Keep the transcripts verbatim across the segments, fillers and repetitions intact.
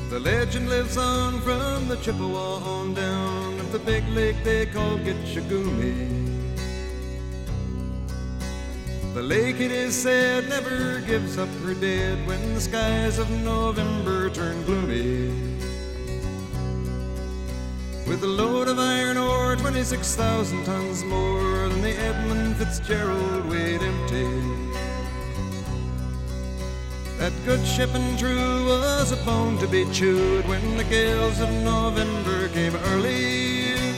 The legend lives on from the Chippewa on down to the big lake they call Gitchagumi. The lake, it is said, never gives up her dead when the skies of November turn gloomy. With a load of iron ore, twenty-six thousand tons more than the Edmund Fitzgerald weighed empty. That good ship and true was a bone to be chewed when the gales of November came early.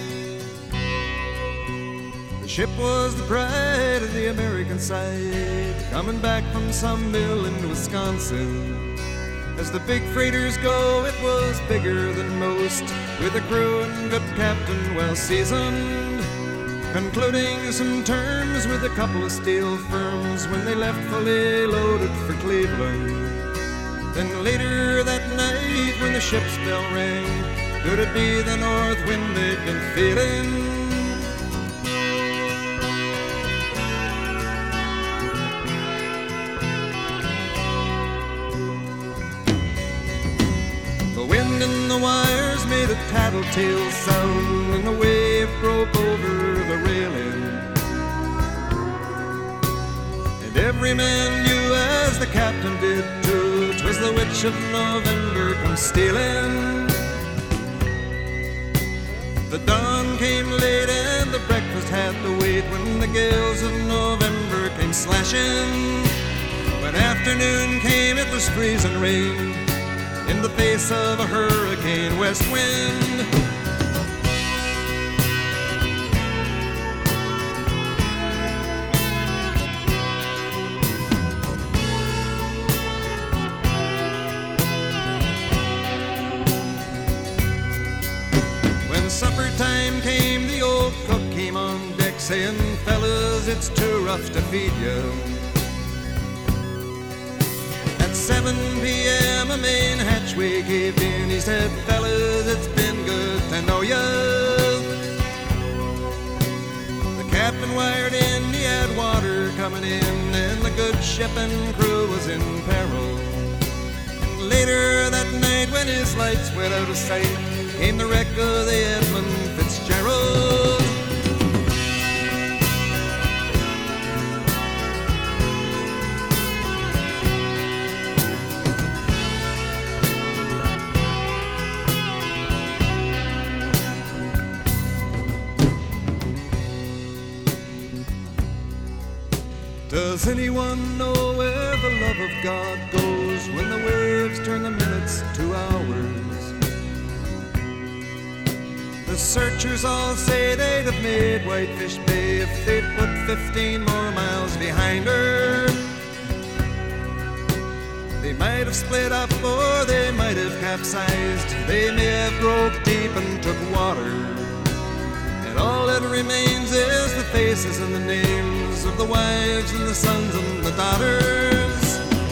The ship was the pride of the American side, coming back from some mill in Wisconsin. As the big freighters go, it was bigger than most, with a crew and good captain well seasoned, concluding some terms with a couple of steel firms when they left fully loaded for Cleveland. Then later that night when the ship's bell rang, could it be the north wind they'd been feeling? The wind in the wires made a tattletale sound, and the wave broke over the railing. And every man knew, as the captain did too, 'twas the witch of November come stealing. The dawn came late and the breakfast had to wait when the gales of November came slashing. When afternoon came, it was freezing rain in the face of a hurricane west wind. When supper time came, the old cook came on deck saying, "Fellas, it's too rough to feed you." At seven p.m. a main hatchway caved in. He said, "Fellas, it's been good to know ya." The captain wired in, he had water coming in, and the good ship and crew was in peril. And later that night, when his lights went out of sight, came the wreck of the Edmund Fitzgerald. Does anyone know where the love of God goes when the waves turn the minutes to hours? The searchers all say they'd have made Whitefish Bay if they'd put fifteen more miles behind her. They might have split up or they might have capsized. They may have broke deep and took water. And all that remains is the faces and the names of the wives and the sons and the daughters.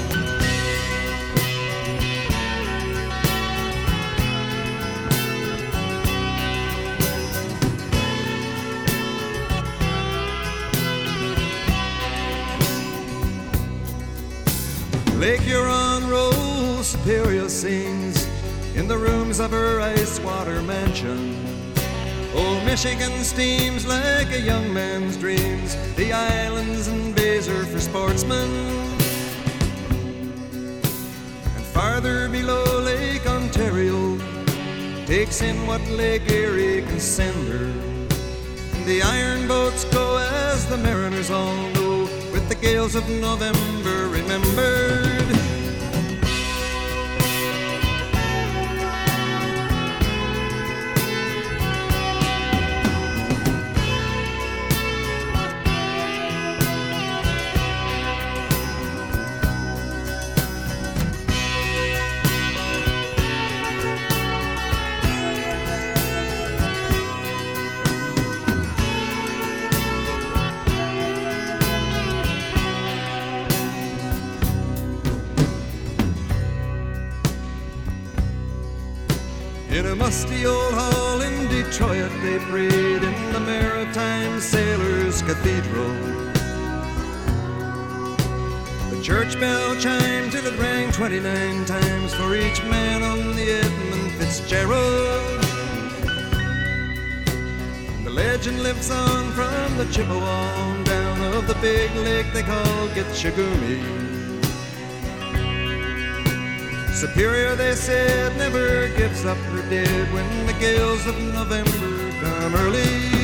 Lake Huron rolls, Superior sings in the rooms of her ice water mansion. Old Michigan steams like a young man's dreams. The islands and bays are for sportsmen. And farther below, Lake Ontario takes in what Lake Erie can send her. And the iron boats go, as the mariners all know, with the gales of November remembered. In a musty old hall in Detroit they prayed in the Maritime Sailors' Cathedral. The church bell chimed till it rang twenty-nine times for each man on the Edmund Fitzgerald. The legend lives on from the Chippewa on down of the big lake they call Gitchagumi. Superior, they said, never gives up her dead when the gales of November come early.